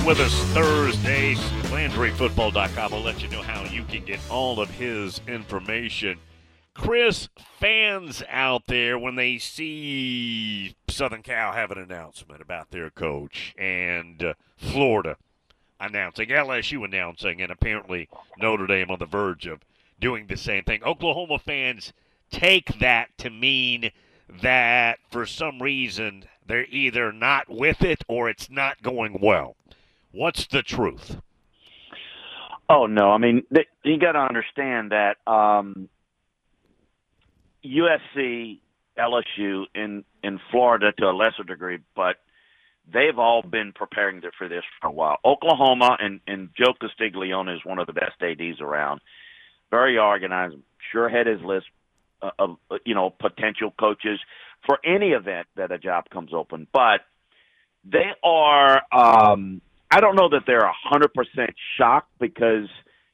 with us Thursdays. LandryFootball.com will let you know how you can get all of his information. Chris, fans out there, when they see Southern Cal have an announcement about their coach and Florida announcing, LSU announcing, and apparently Notre Dame on the verge of doing the same thing, Oklahoma fans take that to mean that for some reason they're either not with it or it's not going well. What's the truth? Oh, no. I mean, you got to understand that USC, LSU, in Florida to a lesser degree, but they've all been preparing for this for a while. Oklahoma and Joe Castiglione is one of the best ADs around. Very organized, sure had his list of potential coaches for any event that a job comes open. But they are I don't know that they're 100% shocked because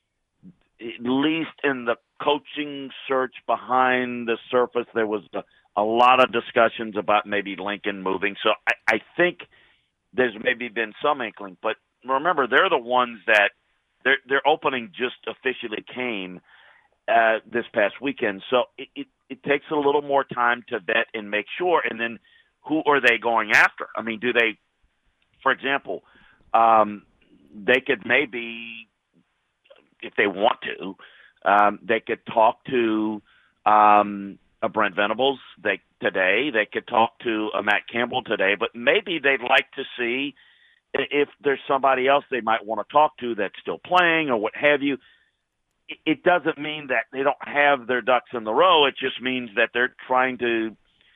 at least in the coaching search behind the surface, there was a lot of discussions about maybe Lincoln moving. So I think there's maybe been some inkling. But remember, they're the ones that their opening just officially came this past weekend. So it takes a little more time to vet and make sure. And then who are they going after? I mean, do they, for example, they could maybe, if they want to, they could talk to a Brent Venables today. They could talk to a Matt Campbell today. But maybe they'd like to see if there's somebody else they might want to talk to that's still playing or what have you. It doesn't mean that they don't have their ducks in the row. It just means that they're trying to,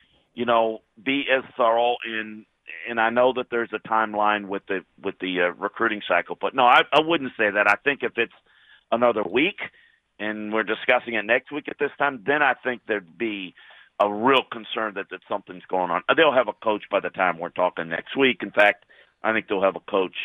be as thorough and I know that there's a timeline with the recruiting cycle, but no, I wouldn't say that. I think if it's another week and we're discussing it next week at this time, then I think there'd be a real concern that something's going on. They'll have a coach by the time we're talking next week. In fact, I think they'll have a coach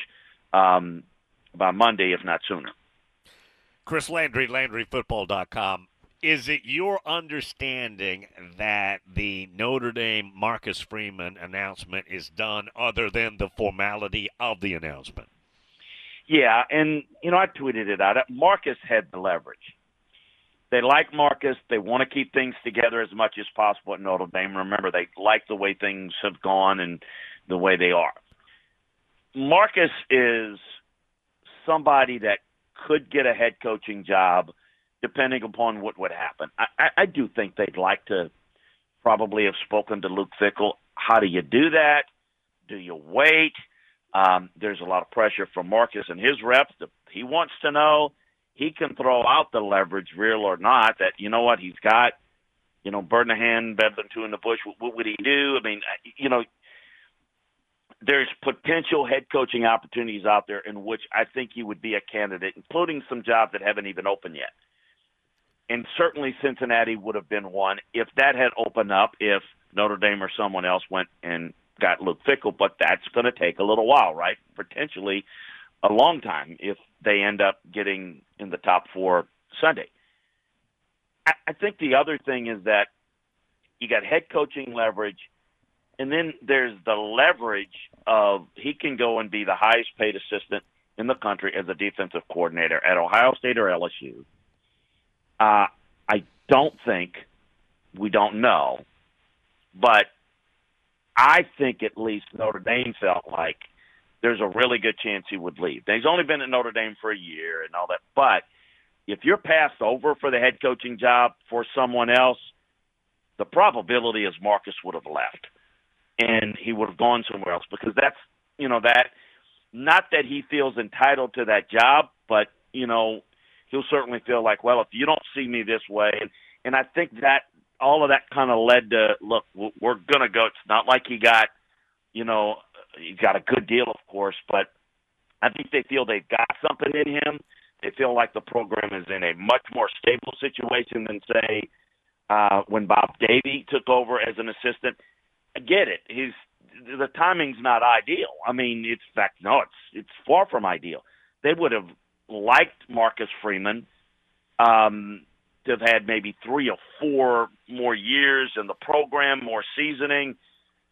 by Monday, if not sooner. Chris Landry, LandryFootball.com. Is it your understanding that the Notre Dame Marcus Freeman announcement is done other than the formality of the announcement? Yeah, and, I tweeted it out. Marcus had the leverage. They like Marcus. They want to keep things together as much as possible at Notre Dame. Remember, they like the way things have gone and the way they are. Marcus is somebody that could get a head coaching job depending upon what would happen. I do think they'd like to probably have spoken to Luke Fickell. How do you do that? Do you wait? There's a lot of pressure from Marcus and his reps. He wants to know. He can throw out the leverage, real or not, that, he's got, bird in the hand, better than two in the bush. What would he do? I mean, there's potential head coaching opportunities out there in which I think he would be a candidate, including some jobs that haven't even opened yet. And certainly Cincinnati would have been one if that had opened up, if Notre Dame or someone else went and got Luke Fickell. But that's going to take a little while, right? Potentially a long time if they end up getting in the top four Sunday. I think the other thing is that you got head coaching leverage, and then there's the leverage of he can go and be the highest paid assistant in the country as a defensive coordinator at Ohio State or LSU. I don't think, we don't know, but I think at least Notre Dame felt like there's a really good chance he would leave. Now, he's only been at Notre Dame for a year and all that, but if you're passed over for the head coaching job for someone else, the probability is Marcus would have left and he would have gone somewhere else because that's, that not that he feels entitled to that job, but, he'll certainly feel like, well, if you don't see me this way, and I think that all of that kind of led to, look, we're going to go. It's not like he got, he got a good deal, of course, but I think they feel they've got something in him. They feel like the program is in a much more stable situation than, say, when Bob Davie took over as an assistant. I get it. The timing's not ideal. I mean, it's far from ideal. They would have liked Marcus Freeman to have had maybe 3 or 4 more years in the program, more seasoning.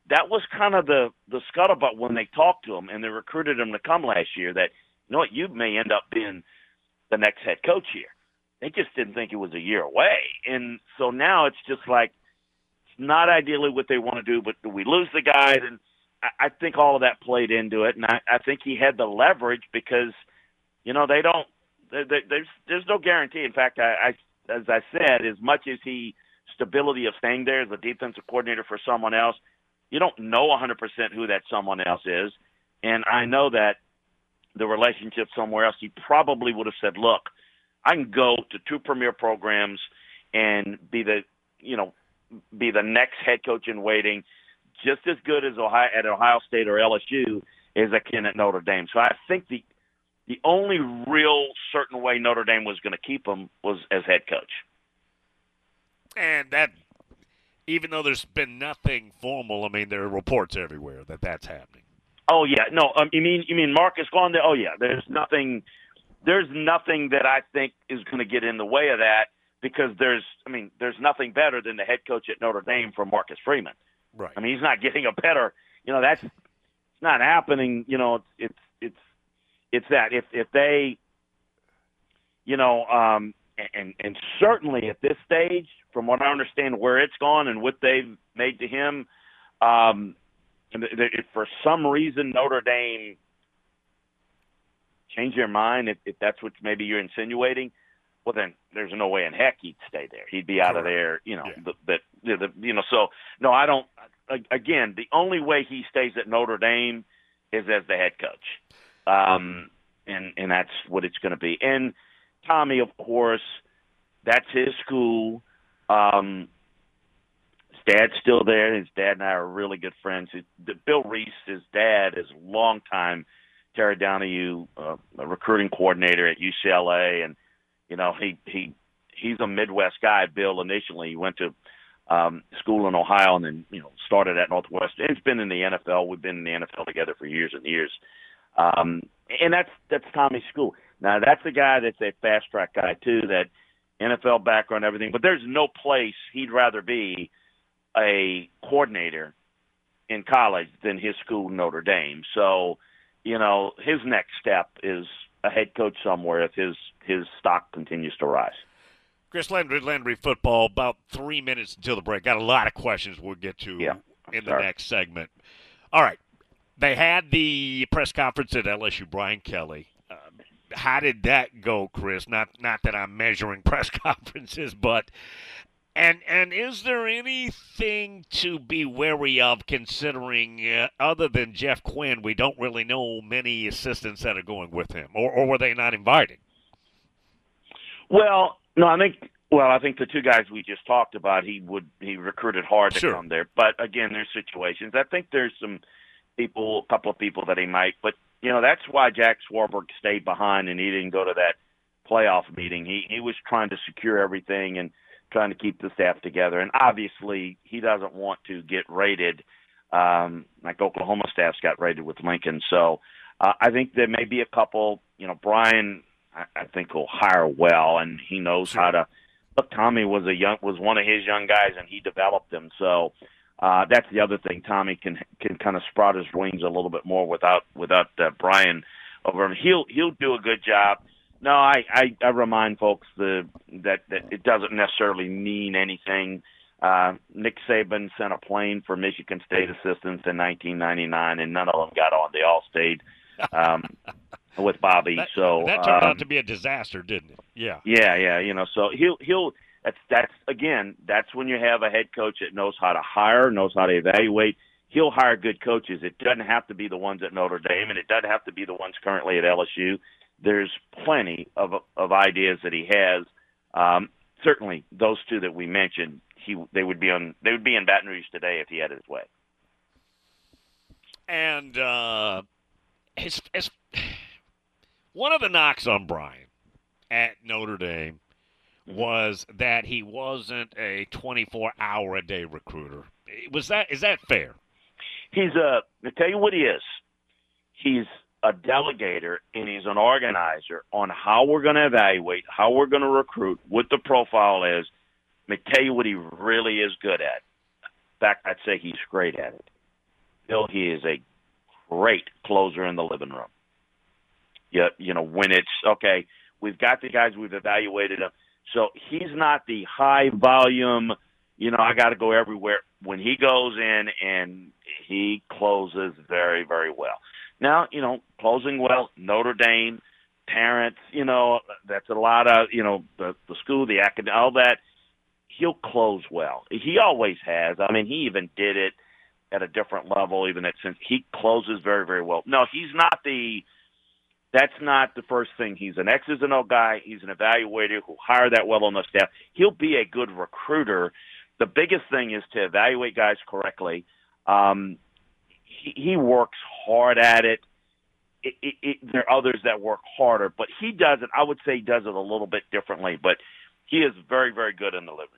that was kind of the scuttlebutt when they talked to him and they recruited him to come last year. That, you know what, you may end up being the next head coach here. They just didn't think it was a year away, and so now it's just like it's not ideally what they want to do. But do we lose the guy? And I think all of that played into it, and I think he had the leverage because, you know, they don't. There's no guarantee. In fact, as I said, as much as he stability of staying there as a defensive coordinator for someone else, you don't know 100% who that someone else is. And I know that the relationship somewhere else, he probably would have said, look, I can go to 2 premier programs and be the next head coach in waiting, just as good as at Ohio State or LSU as I can at Notre Dame. So I think the only real certain way Notre Dame was going to keep him was as head coach. And that, even though there's been nothing formal, I mean, there are reports everywhere that that's happening. Oh yeah, no, you mean Marcus gone there? Oh yeah, there's nothing that I think is going to get in the way of that because there's nothing better than the head coach at Notre Dame for Marcus Freeman. Right. I mean, he's not getting a better. You know, it's not happening. You know, it's that if they, you know, and certainly at this stage, from what I understand, where it's gone and what they've made to him, if for some reason Notre Dame change their mind, if that's what maybe you're insinuating, well then there's no way in heck he'd stay there. He'd be out of there, you know. Yeah. So no, I don't. Again, the only way he stays at Notre Dame is as the head coach, and that's what it's going to be. And Tommy, of course, that's his school. His dad's still there. His dad and I are really good friends. Bill Reese, his dad, is a longtime Terry Donahue, a recruiting coordinator at UCLA, and you know he's a Midwest guy. Bill initially he went to school in Ohio and then started at Northwestern. It's been in the NFL. We've been in the NFL together for years and years, and that's Tommy's school. Now that's a guy that's a fast track guy too. That NFL background, everything, but there's no place he'd rather be a coordinator in college than his school, Notre Dame. So, his next step is a head coach somewhere if his stock continues to rise. Chris Landry Football, about 3 minutes until the break. Got a lot of questions we'll get to in the next segment. All right. They had the press conference at LSU, Brian Kelly. How did that go, Chris? Not that I'm measuring press conferences, but and is there anything to be wary of considering other than Jeff Quinn, we don't really know many assistants that are going with him, or were they not invited? Well, no, I think the 2 guys we just talked about, he recruited hard to come there. But again, there's situations. I think there's a couple of people that he might, but that's why Jack Swarbrick stayed behind and he didn't go to that playoff meeting. He was trying to secure everything and trying to keep the staff together. And obviously he doesn't want to get rated like Oklahoma staff's got rated with Lincoln. So I think there may be a couple, Brian, I think will hire well, and he knows how to. Look, Tommy was one of his young guys, and he developed them. So that's the other thing. Tommy can kind of sprout his wings a little bit more without Brian over him. He'll do a good job. No, I remind folks that it doesn't necessarily mean anything. Nick Saban sent a plane for Michigan State assistants in 1999, and none of them got on. They all stayed with Bobby. That turned out to be a disaster, didn't it? Yeah. Yeah. So he'll. That's when you have a head coach that knows how to hire, knows how to evaluate. He'll hire good coaches. It doesn't have to be the ones at Notre Dame, and it doesn't have to be the ones currently at LSU. There's plenty of ideas that he has. Certainly, those 2 that we mentioned, they would be in Baton Rouge today if he had his way. And one of the knocks on Brian at Notre Dame was that he wasn't a 24-hour-a-day recruiter. Is that fair? I'll tell you what he is. He's a delegator, and he's an organizer on how we're going to evaluate, how we're going to recruit, what the profile is. Let me tell you what he really is good at. In fact, I'd say he's great at it. Bill, he is a great closer in the living room. Yeah, when it's, okay, we've got the guys, we've evaluated them. So he's not the high volume, I got to go everywhere. When he goes in and he closes very, very well. Now, closing well, Notre Dame, Terrence, that's a lot of, the school, the academic, all that. He'll close well. He always has. I mean, he even did it at a different level, since he closes very, very well. No, that's not the first thing. He's an X's and O guy. He's an evaluator who hired that well on the staff. He'll be a good recruiter. The biggest thing is to evaluate guys correctly. He works hard at it. There are others that work harder, but he does it. I would say he does it a little bit differently, but he is very, very good in the living room.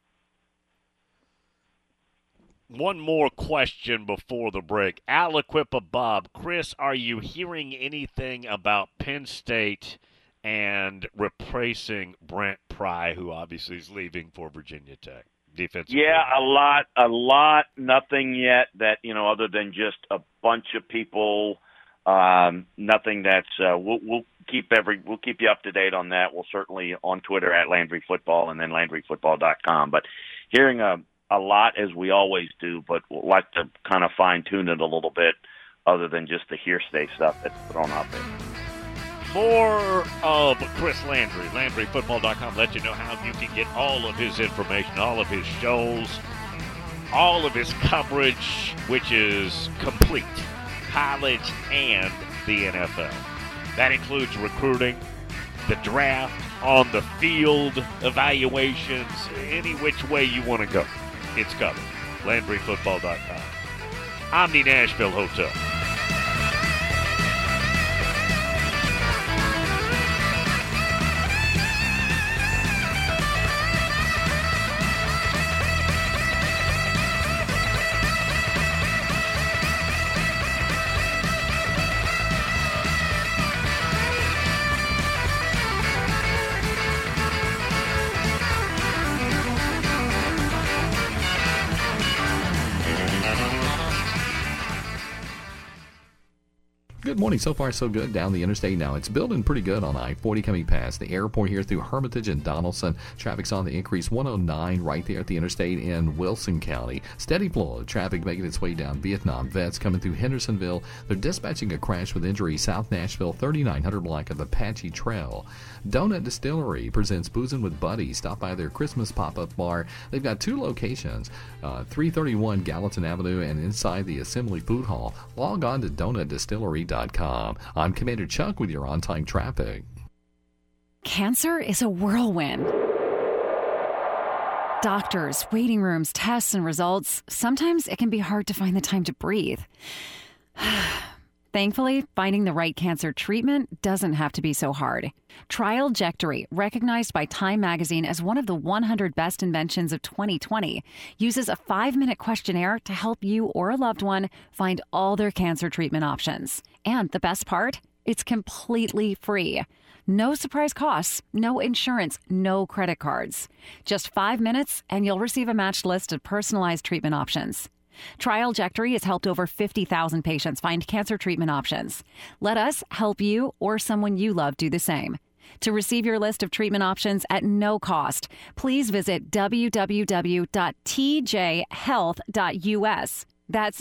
One more question before the break. Aliquippa Bob. Chris, are you hearing anything about Penn State and replacing Brent Pry, who obviously is leaving for Virginia Tech? Defensive a lot. Nothing yet that, other than just a bunch of people. Nothing that's we'll keep you up to date on that. We'll certainly on Twitter at Landry Football and then LandryFootball.com. But hearing a lot as we always do, but we'll like to kind of fine tune it a little bit, other than just the hearsay stuff that's thrown out there. More of Chris Landry, LandryFootball.com. Let you know how you can get all of his information, all of his shows, all of his coverage, which is complete, college and the NFL. That includes recruiting, the draft, on the field, evaluations, any which way you want to go. It's covered. LandryFootball.com. Omni Nashville Hotel. Good morning. So far, so good down the interstate now. It's building pretty good on I-40 coming past the airport here through Hermitage and Donaldson. Traffic's on the increase 109 right there at the interstate in Wilson County. Steady flow of traffic making its way down Vietnam. Vets coming through Hendersonville. They're dispatching a crash with injury South Nashville 3900 block of Apache Trail. Donut Distillery presents Boozin' with Buddy. Stop by their Christmas pop-up bar. They've got two locations, 331 Gallatin Avenue and inside the Assembly Food Hall. Log on to donutdistillery.com. I'm Commander Chuck with your on-time traffic. Cancer is a whirlwind. Doctors, waiting rooms, tests, and results. Sometimes it can be hard to find the time to breathe. Thankfully, finding the right cancer treatment doesn't have to be so hard. Trialjectory, recognized by Time magazine as one of the 100 best inventions of 2020, uses a 5-minute questionnaire to help you or a loved one find all their cancer treatment options. And the best part? It's completely free. No surprise costs, no insurance, no credit cards. Just 5 minutes and you'll receive a matched list of personalized treatment options. Trialjectory has helped over 50,000 patients find cancer treatment options. Let us help you or someone you love do the same. To receive your list of treatment options at no cost, please visit www.tjhealth.us. That's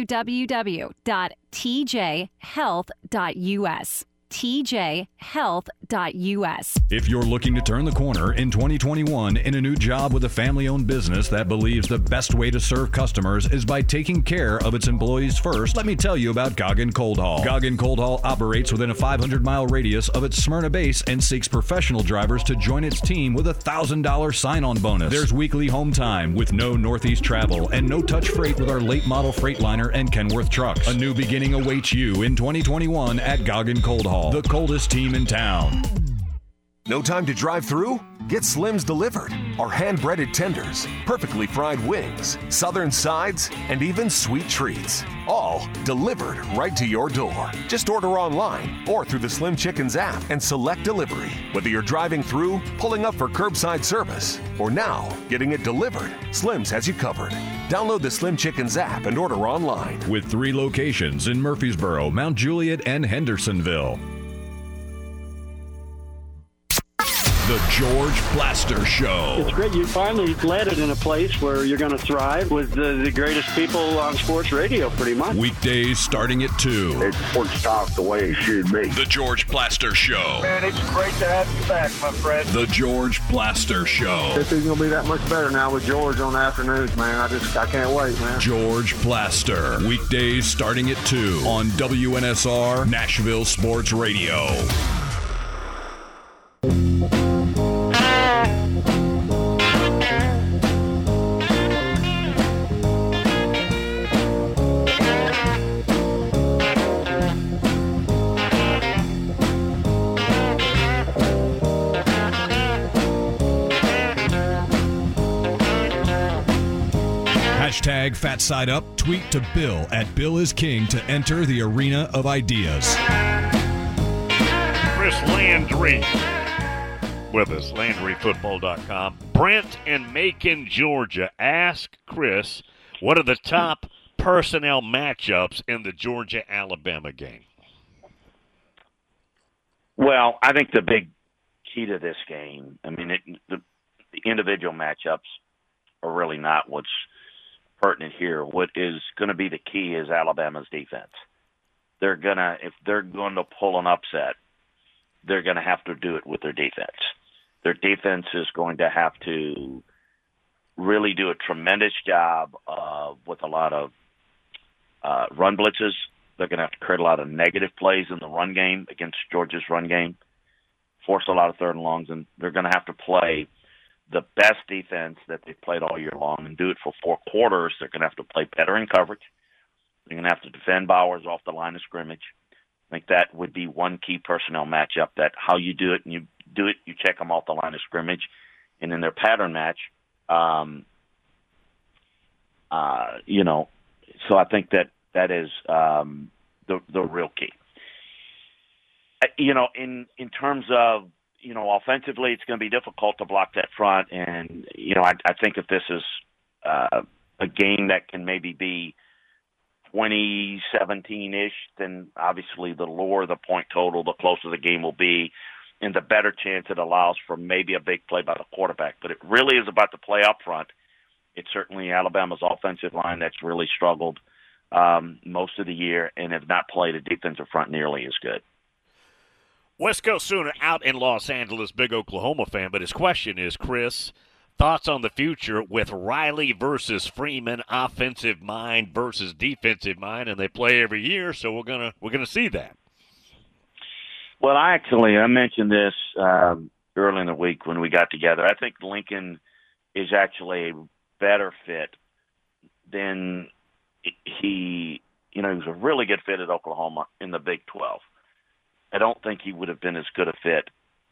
www.tjhealth.us. tjhealth.us. If you're looking to turn the corner in 2021 in a new job with a family-owned business that believes the best way to serve customers is by taking care of its employees first, let me tell you about Goggin Cold Haul. Goggin Cold Haul operates within a 500-mile radius of its Smyrna base and seeks professional drivers to join its team with a $1,000 sign-on bonus. There's weekly home time with no Northeast travel and no touch freight with our late model Freightliner and Kenworth trucks. A new beginning awaits you in 2021 at Goggin Cold Haul. The coldest team in town. No time to drive through? Get Slim's delivered. Our hand-breaded tenders, perfectly fried wings, southern sides, and even sweet treats. All delivered right to your door. Just order online or through the Slim Chickens app and select delivery. Whether you're driving through, pulling up for curbside service, or now getting it delivered, Slim's has you covered. Download the Slim Chickens app and order online. With 3 locations in Murfreesboro, Mount Juliet, and Hendersonville. The George Blaster Show. It's great. You finally landed in a place where you're going to thrive with the greatest people on sports radio, pretty much. Weekdays starting at 2. It's sports talk the way it should be. The George Blaster Show. Man, it's great to have you back, my friend. The George Blaster Show. This is going to be that much better now with George on the afternoons, man. I can't wait, man. George Blaster. Weekdays starting at 2 on WNSR Nashville Sports Radio. Hashtag Fat Side Up. Tweet to Bill at Bill is King to enter the arena of ideas. Chris Landry with us, LandryFootball.com. Brent in Macon, Georgia. Ask Chris, what are the top personnel matchups in the Georgia-Alabama game? Well, I think the big key to this game, I mean, the individual matchups are really not what's pertinent here. What is going to be the key is Alabama's defense. If they're going to pull an upset, they're going to have to do it with their defense. Their defense is going to have to really do a tremendous job with a lot of run blitzes. They're going to have to create a lot of negative plays in the run game against Georgia's run game, force a lot of third and longs, and they're going to have to play the best defense that they've played all year long and do it for 4 quarters. They're going to have to play better in coverage. They're going to have to defend Bowers off the line of scrimmage. I think that would be one key personnel matchup, that how you do it, and you check them off the line of scrimmage. And in their pattern match, so I think that is the real key. In terms of, offensively, it's going to be difficult to block that front. And, I think if this is a game that can maybe be 20-17-ish, then obviously the lower the point total, the closer the game will be, and the better chance it allows for maybe a big play by the quarterback. But it really is about the play up front. It's certainly Alabama's offensive line that's really struggled most of the year and have not played a defensive front nearly as good. West Coast Sooner out in Los Angeles, big Oklahoma fan, but his question is, Chris, thoughts on the future with Riley versus Freeman, offensive mind versus defensive mind, and they play every year, so we're gonna see that. Well, I mentioned this early in the week when we got together. I think Lincoln is actually a better fit than he was a really good fit at Oklahoma in the Big 12. I don't think he would have been as good a fit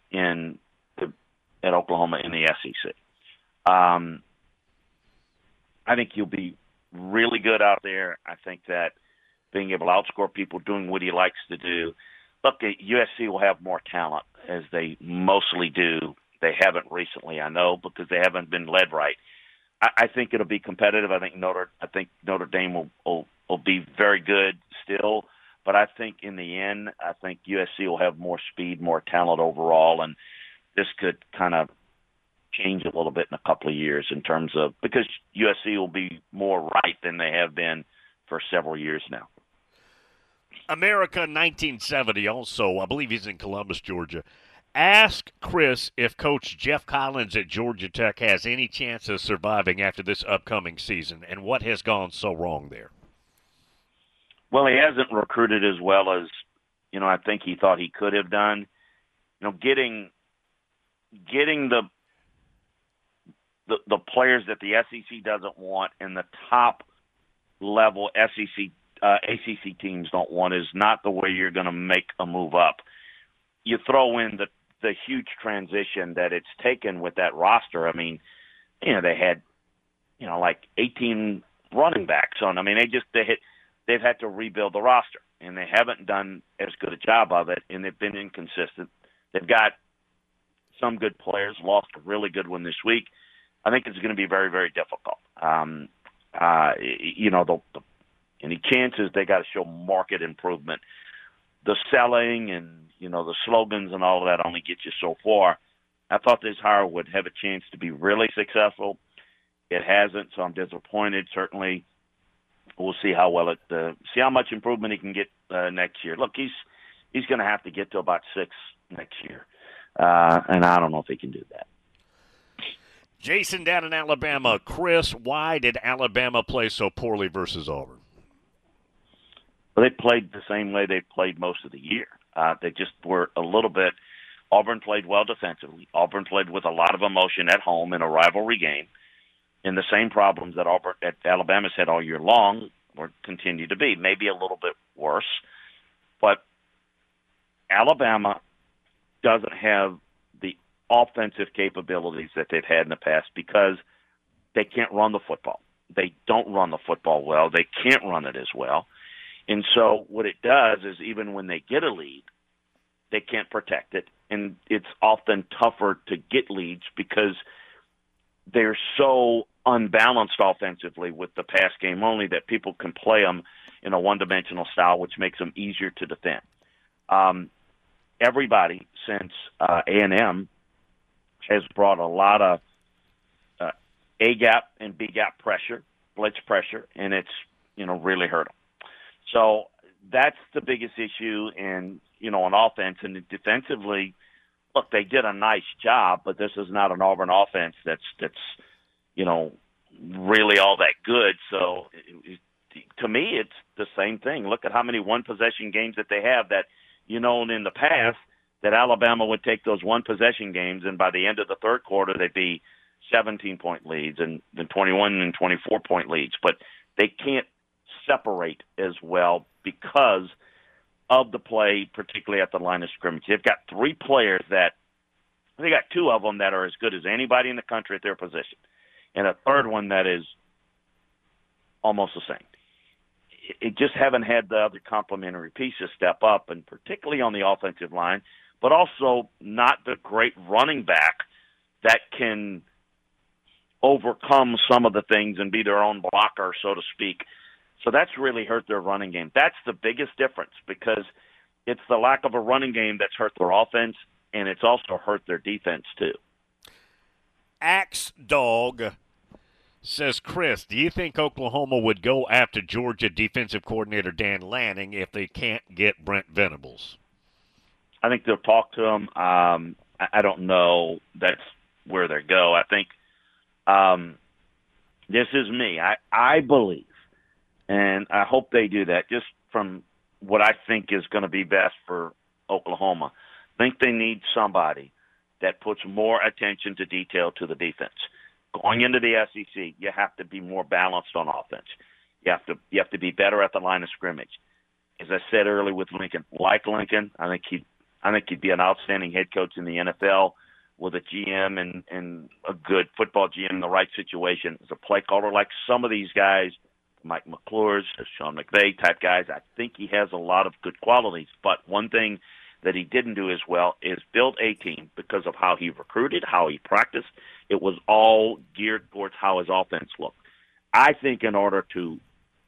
at Oklahoma in the SEC. I think he'll be really good out there. I think that being able to outscore people, doing what he likes to do. Look, USC will have more talent, as they mostly do. They haven't recently, I know, because they haven't been led right. I think it'll be competitive. I think Notre Dame will be very good still. But I think in the end, I think USC will have more speed, more talent overall, and this could kind of change a little bit in a couple of years in terms of, because USC will be more right than they have been for several years now. America 1970 also, I believe he's in Columbus, Georgia. Ask Chris if Coach Jeff Collins at Georgia Tech has any chance of surviving after this upcoming season, and what has gone so wrong there. Well, he hasn't recruited as well as, I think he thought he could have done. Getting the players that the SEC doesn't want and the top level ACC teams don't want is not the way you're going to make a move up. You throw in the huge transition that it's taken with that roster. I mean, they had, like 18 running backs on. I mean, they've had to rebuild the roster, and they haven't done as good a job of it, and they've been inconsistent. They've got some good players, lost a really good one this week. I think it's going to be very, very difficult. Any chances, they got to show market improvement. The selling and, the slogans and all of that only get you so far. I thought this hire would have a chance to be really successful. It hasn't, so I'm disappointed. Certainly, we'll see how see how much improvement he can get next year. Look, he's going to have to get to about 6 next year, and I don't know if he can do that. Jason down in Alabama. Chris, why did Alabama play so poorly versus Auburn? Well, they played the same way they played most of the year. They just were a little bit – Auburn played well defensively. Auburn played with a lot of emotion at home in a rivalry game. And the same problems that Alabama's had all year long or continue to be, maybe a little bit worse. But Alabama doesn't have the offensive capabilities that they've had in the past because they can't run the football. They don't run the football well. They can't run it as well. And so what it does is even when they get a lead, they can't protect it. And it's often tougher to get leads because they're so unbalanced offensively with the pass game only that people can play them in a one-dimensional style, which makes them easier to defend. Everybody since A&M has brought a lot of A-gap and B-gap pressure, blitz pressure, and it's, really hurt them. So that's the biggest issue on offense. And defensively, look, they did a nice job, but this is not an Auburn offense that's really all that good. So to me, it's the same thing. Look at how many one-possession games that they have that, in the past, that Alabama would take those one-possession games, and by the end of the third quarter, they'd be 17-point leads and then 21 and 24-point leads. But they can't separate as well because of the play, particularly at the line of scrimmage. They've got 3 players they got 2 of them that are as good as anybody in the country at their position, and a third one that is almost the same. It just haven't had the other complementary pieces step up, and particularly on the offensive line, but also not the great running back that can overcome some of the things and be their own blocker, so to speak. So that's really hurt their running game. That's the biggest difference because it's the lack of a running game that's hurt their offense, and it's also hurt their defense too. Axe Dog says, Chris, do you think Oklahoma would go after Georgia defensive coordinator Dan Lanning if they can't get Brent Venables? I think they'll talk to him. I don't know that's where they go. I think this is me. I believe, and I hope they do that just from what I think is going to be best for Oklahoma. I think they need somebody that puts more attention to detail to the defense. Going into the SEC, you have to be more balanced on offense. You have to be better at the line of scrimmage. As I said earlier with Lincoln, I think he'd be an outstanding head coach in the NFL with a GM and a good football GM in the right situation. As a play caller like some of these guys, Mike McClure, Sean McVay type guys, I think he has a lot of good qualities. But one thing that he didn't do as well is build a team because of how he recruited, how he practiced. It was all geared towards how his offense looked. I think in order to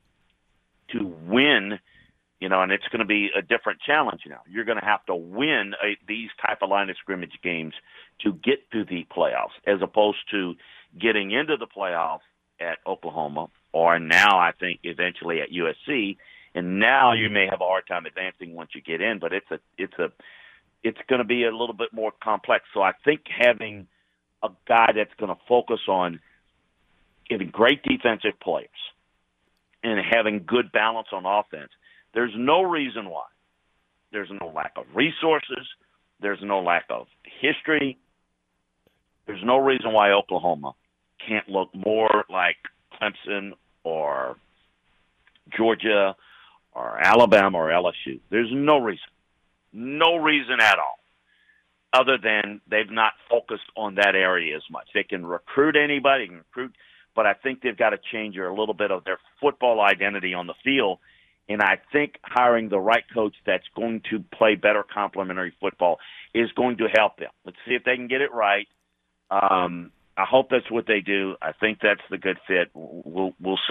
win, and it's going to be a different challenge now. You're going to have to win these type of line of scrimmage games to get to the playoffs, as opposed to getting into the playoffs at Oklahoma or now I think eventually at USC. And now you may have a hard time advancing once you get in, but it's going to be a little bit more complex. So I think having a guy that's going to focus on getting great defensive players and having good balance on offense, there's no reason why. There's no lack of resources. There's no lack of history. There's no reason why Oklahoma can't look more like Clemson or Georgia or Alabama or LSU. There's no reason at all, other than they've not focused on that area as much. They can recruit anybody, but I think they've got to change a little bit of their football identity on the field. And I think hiring the right coach that's going to play better complementary football is going to help them. Let's see if they can get it right. I hope that's what they do. I think that's the good fit. We'll see.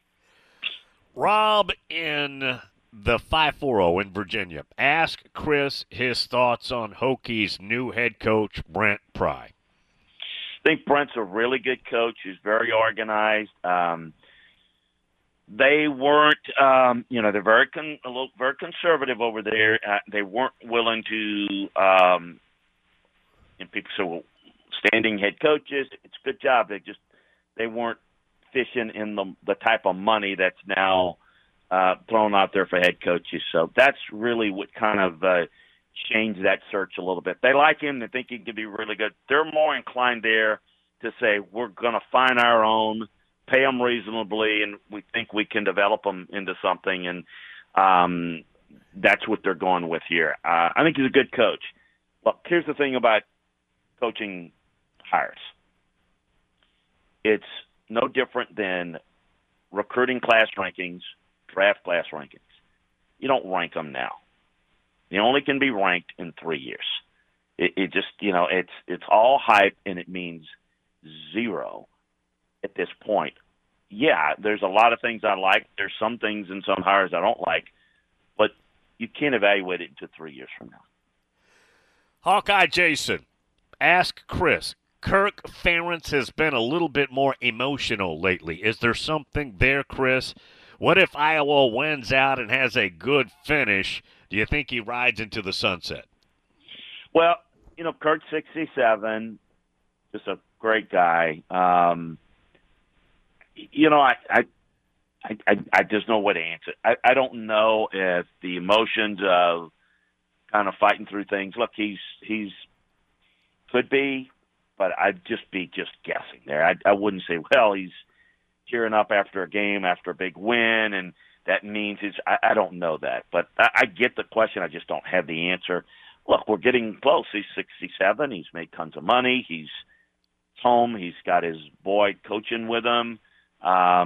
Rob in the 540 in Virginia. Ask Chris his thoughts on Hokies' new head coach, Brent Pry. I think Brent's a really good coach. He's very organized. They weren't, they're very conservative over there. They weren't willing to, and people say, well, standing head coaches, it's a good job. They weren't fishing in the type of money that's now thrown out there for head coaches. So that's really what kind of changed that search a little bit. They like him. They think he can be really good. They're more inclined there to say, we're going to find our own, pay them reasonably, and we think we can develop them into something. And that's what they're going with here. I think he's a good coach. But here's the thing about coaching hires. It's no different than recruiting class rankings, draft class rankings. You don't rank them now. They only can be ranked in 3 years. It just, it's all hype, and it means zero at this point. Yeah, there's a lot of things I like. There's some things in some hires I don't like, but you can't evaluate it until 3 years from now. Hawkeye Jason, ask Chris. Kirk Ferentz has been a little bit more emotional lately. Is there something there, Chris? What if Iowa wins out and has a good finish? Do you think he rides into the sunset? Well, Kirk's 67, just a great guy. I just know what to answer. I don't know if the emotions of kind of fighting through things. Look, he's could be, but I'd just be guessing there. I wouldn't say, well, he's cheering up after a game, after a big win, and that means I don't know that. But I get the question. I just don't have the answer. Look, we're getting close. He's 67. He's made tons of money. He's home. He's got his boy coaching with him. I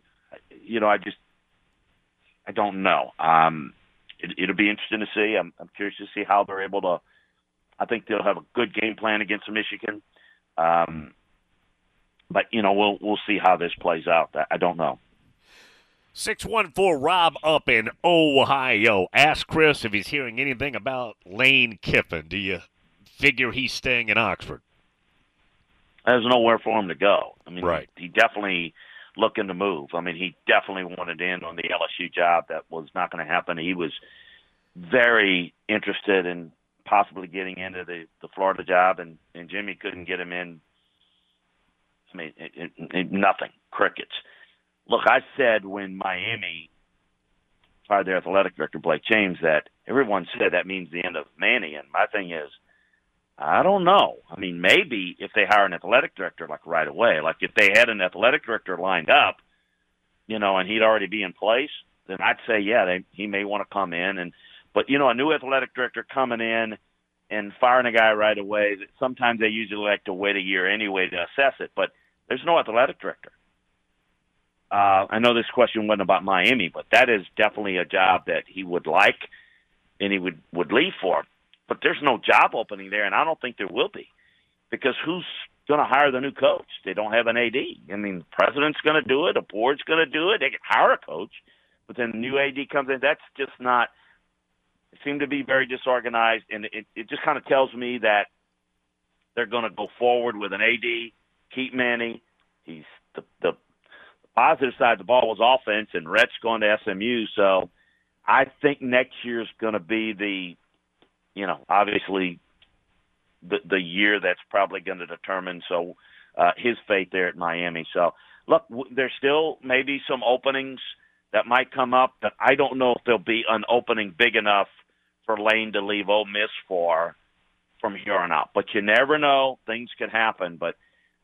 don't know. It'll be interesting to see. I'm curious to see how they're able to. I think they'll have a good game plan against Michigan. But we'll see how this plays out. I don't know. 614 Rob up in Ohio. Ask Chris if he's hearing anything about Lane Kiffin. Do you figure he's staying in Oxford? There's nowhere for him to go. I mean, right. He definitely looking to move. I mean, he definitely wanted in on the LSU job. That was not going to happen. He was very interested in possibly getting into the Florida job, and Jimmy couldn't get him in. I mean, nothing. Crickets. Look, I said when Miami fired their athletic director, Blake James, that everyone said that means the end of Manny. And my thing is, I don't know. I mean, maybe if they hire an athletic director, like right away, like if they had an athletic director lined up, and he'd already be in place, then I'd say, yeah, he may want to come in. But a new athletic director coming in and firing a guy right away, sometimes they usually like to wait a year anyway to assess it. But there's no athletic director. I know this question wasn't about Miami, but that is definitely a job that he would like and he would leave for. But there's no job opening there, and I don't think there will be, because who's going to hire the new coach? They don't have an AD. I mean, the president's going to do it. A board's going to do it. They can hire a coach, but then the new AD comes in. That's just not – it seemed to be very disorganized, and it just kind of tells me that they're going to go forward with an AD, keep Manny. He's the positive side of the ball was offense, and Rhett's going to SMU. So I think next year's going to be obviously the year that's probably going to determine his fate there at Miami. So, look, there's still maybe some openings that might come up, but I don't know if there'll be an opening big enough for Lane to leave Ole Miss from here on out. But you never know. Things can happen. But,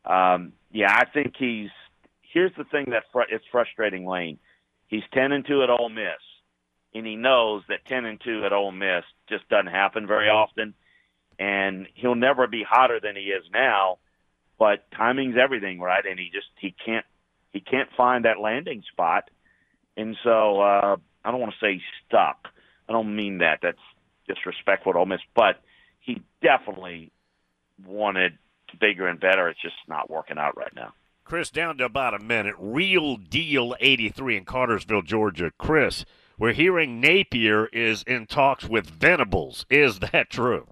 I think here's the thing that is frustrating Lane. He's 10-2 at Ole Miss, and he knows that 10-2 at Ole Miss just doesn't happen very often, and he'll never be hotter than he is now. But timing's everything, right? And he can't find that landing spot, and so I don't want to say stuck. I don't mean that. That's disrespectful to Ole Miss, but he definitely wanted bigger and better. It's just not working out right now. Chris, down to about a minute. Real Deal 83 in Cartersville, Georgia. Chris, we're hearing Napier is in talks with Venables. Is that true?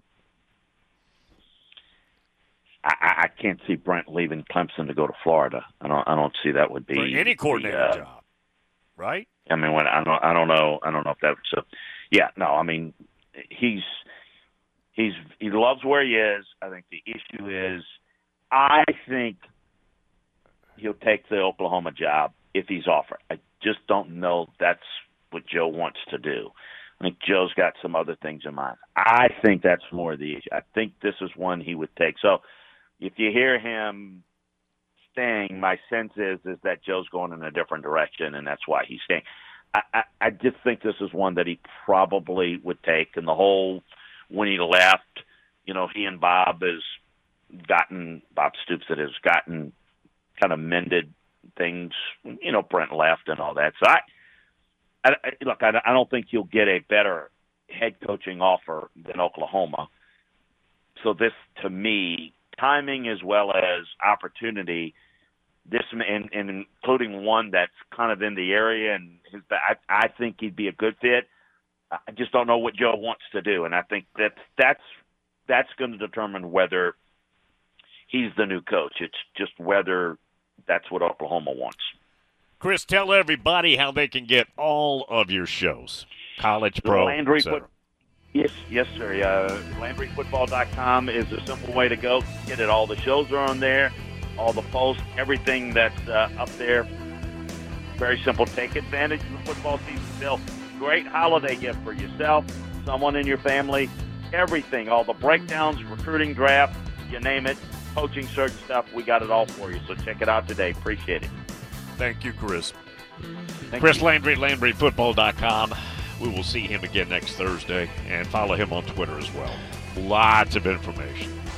I can't see Brent leaving Clemson to go to Florida. I don't see that would be For any coordinator job, right? I mean, I don't know if that's so. Yeah, no. I mean, he loves where he is. I think the issue is, I think he'll take the Oklahoma job if he's offered. I just don't know that's what Joe wants to do. I think Joe's got some other things in mind. I think that's more the issue. I think this is one he would take. So if you hear him staying, my sense is that Joe's going in a different direction, and that's why he's staying. I just think this is one that he probably would take. And the whole, when he left, he and Bob Stoops has gotten kind of mended things. Brent left and all that. So I don't think you'll get a better head coaching offer than Oklahoma. So this, to me, timing as well as opportunity, this and including one that's kind of in the area, and I think he'd be a good fit. I just don't know what Joe wants to do, and I think that's going to determine whether he's the new coach. It's just whether that's what Oklahoma wants. Chris, tell everybody how they can get all of your shows, college, pro, Landry etc. Yes, sir. LandryFootball.com is a simple way to go. Get it. All the shows are on there, all the posts, everything that's up there. Very simple. Take advantage of the football season still. Great holiday gift for yourself, someone in your family, everything. All the breakdowns, recruiting draft, you name it, coaching search stuff. We got it all for you. So check it out today. Appreciate it. Thank you, Chris. Thank Chris you. Landry, LandryFootball.com. We will see him again next Thursday, and follow him on Twitter as well. Lots of information.